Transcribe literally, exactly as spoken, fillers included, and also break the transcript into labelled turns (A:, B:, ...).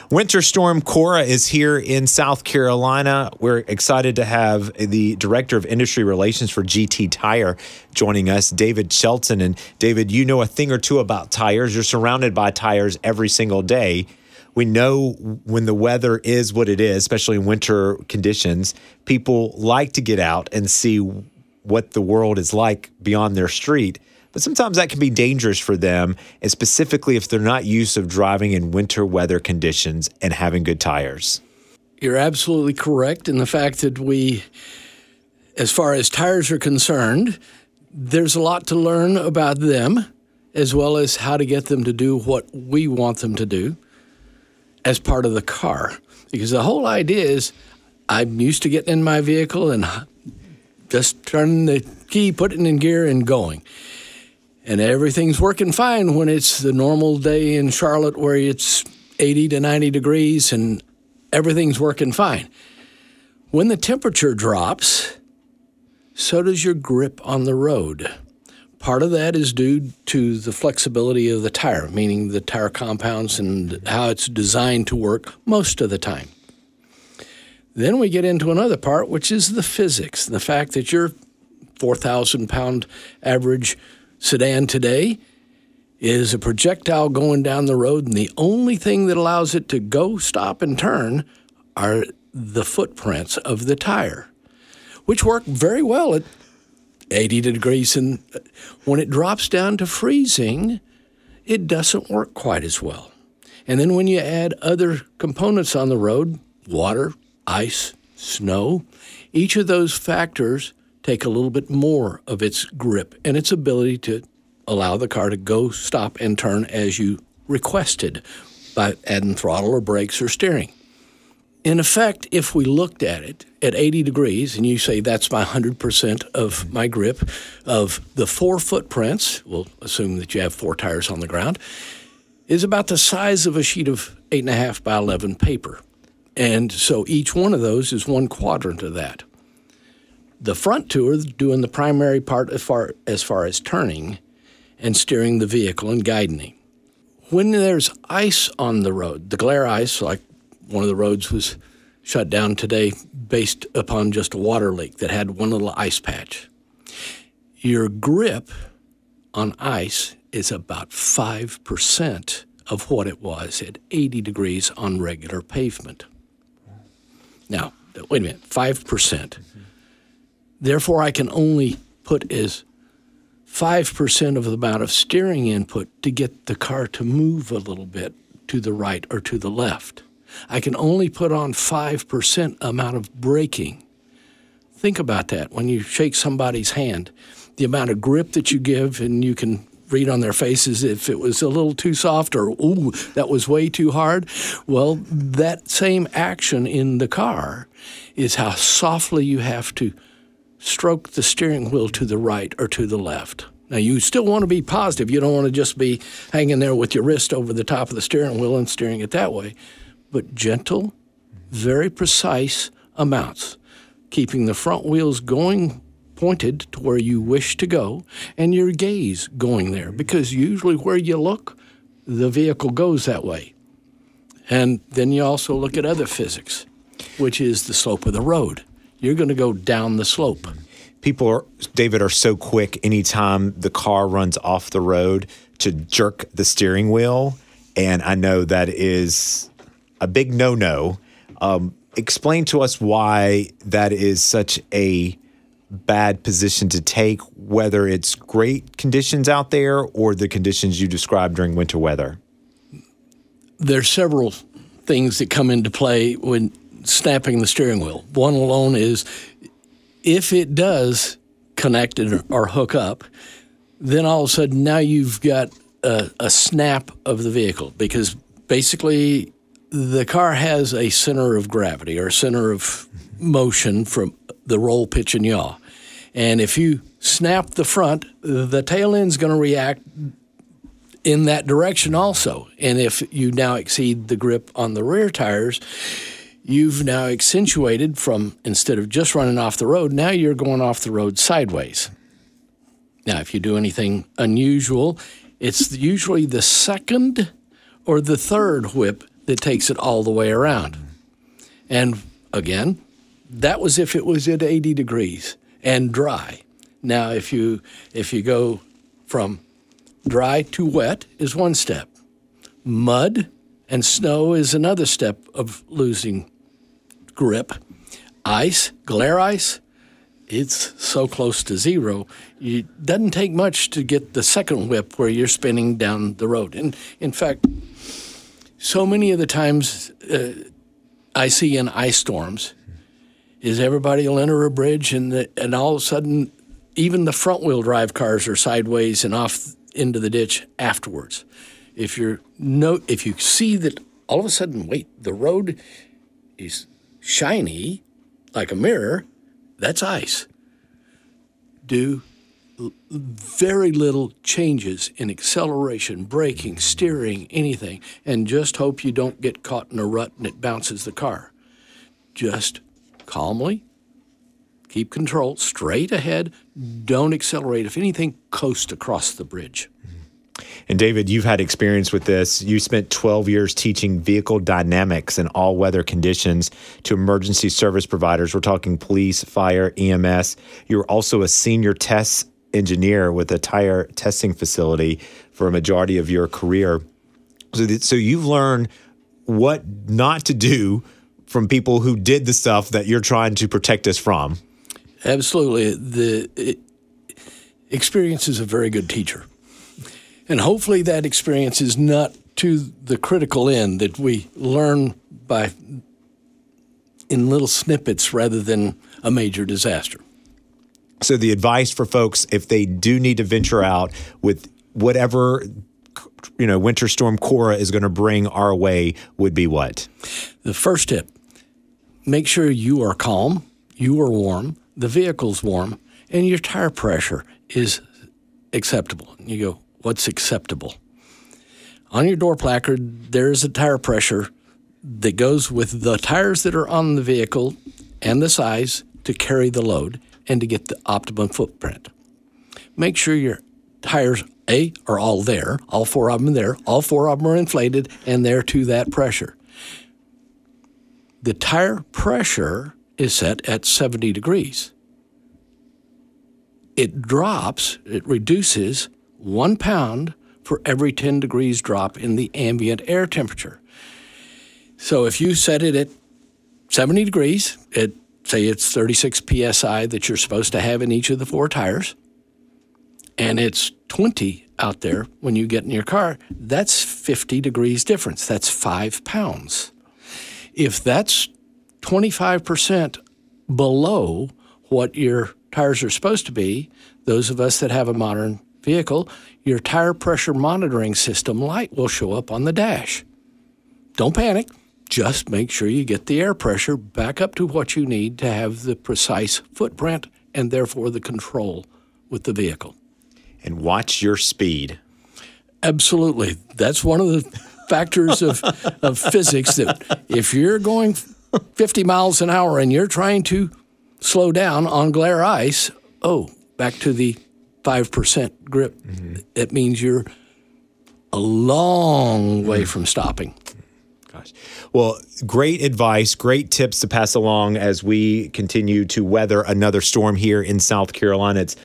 A: Winter Storm Cora is here in South Carolina. We're excited to have the Director of Industry Relations for G T Tire joining us, David Shelton. And David, you know a thing or two about tires. You're surrounded by tires every single day. We know when the weather is what it is, especially in winter conditions, people like to get out and see what the world is like beyond their street. But sometimes that can be dangerous for them, and specifically if they're not used to driving in winter weather conditions and having good tires.
B: You're absolutely correct in the fact that we, as far as tires are concerned, there's a lot to learn about them, as well as how to get them to do what we want them to do as part of the car. Because the whole idea is I'm used to getting in my vehicle and just turning the key, putting it in gear, and going. And everything's working fine when it's the normal day in Charlotte where it's eighty to ninety degrees and everything's working fine. When the temperature drops, so does your grip on the road. Part of that is due to the flexibility of the tire, meaning the tire compounds and how it's designed to work most of the time. Then we get into another part, which is the physics, the fact that your four thousand pound average sedan today is a projectile going down the road, and the only thing that allows it to go, stop, and turn are the footprints of the tire, which work very well at eighty degrees. And when it drops down to freezing, it doesn't work quite as well. And then when you add other components on the road, water, ice, snow, each of those factors take a little bit more of its grip and its ability to allow the car to go, stop, and turn as you requested by adding throttle or brakes or steering. In effect, if we looked at it at eighty degrees and you say that's my one hundred percent of my grip of the four footprints, we'll assume that you have four tires on the ground, is about the size of a sheet of eight and a half by eleven paper. And so each one of those is one quadrant of that. The front two are doing the primary part as far, as far as turning and steering the vehicle and guiding. When there's ice on the road, the glare ice, like one of the roads was shut down today based upon just a water leak that had one little ice patch. Your grip on ice is about five percent of what it was at eighty degrees on regular pavement. Now, wait a minute, five percent. Therefore, I can only put as five percent of the amount of steering input to get the car to move a little bit to the right or to the left. I can only put on five percent amount of braking. Think about that. When you shake somebody's hand, the amount of grip that you give, and you can read on their faces if it was a little too soft or, ooh, that was way too hard. Well, that same action in the car is how softly you have to stroke the steering wheel to the right or to the left. Now, you still want to be positive. You don't want to just be hanging there with your wrist over the top of the steering wheel and steering it that way. But gentle, very precise amounts, keeping the front wheels going pointed to where you wish to go and your gaze going there, because usually where you look, the vehicle goes that way. And then you also look at other physics, which is the slope of the road. You're going to go down the slope.
A: People, are, David, are so quick anytime the car runs off the road to jerk the steering wheel, and I know that is a big no-no. Um, explain to us why that is such a bad position to take, whether it's great conditions out there or the conditions you described during winter weather.
B: There's several things that come into play when snapping the steering wheel. One alone is if it does connect or hook up, then all of a sudden now you've got a, a snap of the vehicle, because basically the car has a center of gravity or center of motion from the roll, pitch, and yaw. And if you snap the front, the tail end's going to react in that direction also. And if you now exceed the grip on the rear tires, you've now accentuated from, instead of just running off the road, now you're going off the road sideways. Now, if you do anything unusual, it's usually the second or the third whip that takes it all the way around. And again, that was if it was at eighty degrees and dry. Now, if you if you go from dry to wet is one step. Mud and snow is another step of losing grip. Ice, glare ice, it's so close to zero. It doesn't take much to get the second whip where you're spinning down the road. And in fact, so many of the times uh, I see in ice storms is everybody will enter a bridge and the, and all of a sudden even the front-wheel drive cars are sideways and off into the ditch afterwards. If you're no, if you see that all of a sudden, wait, the road is shiny like a mirror, that's ice. Do l- very little changes in acceleration, braking, steering, anything, and just hope you don't get caught in a rut and it bounces the car. Just calmly keep control, straight ahead, don't accelerate. If anything, coast across the bridge.
A: And David, you've had experience with this. You spent twelve years teaching vehicle dynamics in all weather conditions to emergency service providers. We're talking police, fire, E M S. You're also a senior test engineer with a tire testing facility for a majority of your career. So, th- so you've learned what not to do from people who did the stuff that you're trying to protect us from.
B: Absolutely. The it, experience is a very good teacher. And hopefully that experience is not to the critical end, that we learn by in little snippets rather than a major disaster.
A: So the advice for folks, if they do need to venture out with whatever, you know, Winter Storm Cora is going to bring our way, would be what?
B: The first tip, make sure you are calm, you are warm, the vehicle's warm, and your tire pressure is acceptable. You go, what's acceptable? On your door placard, there's a tire pressure that goes with the tires that are on the vehicle and the size to carry the load and to get the optimum footprint. Make sure your tires, A, are all there, all four of them are there, all four of them are inflated, and they're to that pressure. The tire pressure is set at seventy degrees. It drops, it reduces one pound for every ten degrees drop in the ambient air temperature. So if you set it at seventy degrees, at say it's thirty-six P S I that you're supposed to have in each of the four tires, and it's twenty out there when you get in your car, that's fifty degrees difference. That's five pounds. If that's twenty-five percent below what your tires are supposed to be, those of us that have a modern vehicle, your tire pressure monitoring system light will show up on the dash. Don't panic. Just make sure you get the air pressure back up to what you need to have the precise footprint and therefore the control with the vehicle.
A: And watch your speed.
B: Absolutely. That's one of the factors of, of physics that if you're going fifty miles an hour and you're trying to slow down on glare ice, oh, back to the five percent grip. Mm-hmm. That means you're a long way mm-hmm. from stopping.
A: Gosh. Well, great advice, great tips to pass along as we continue to weather another storm here in South Carolina. It's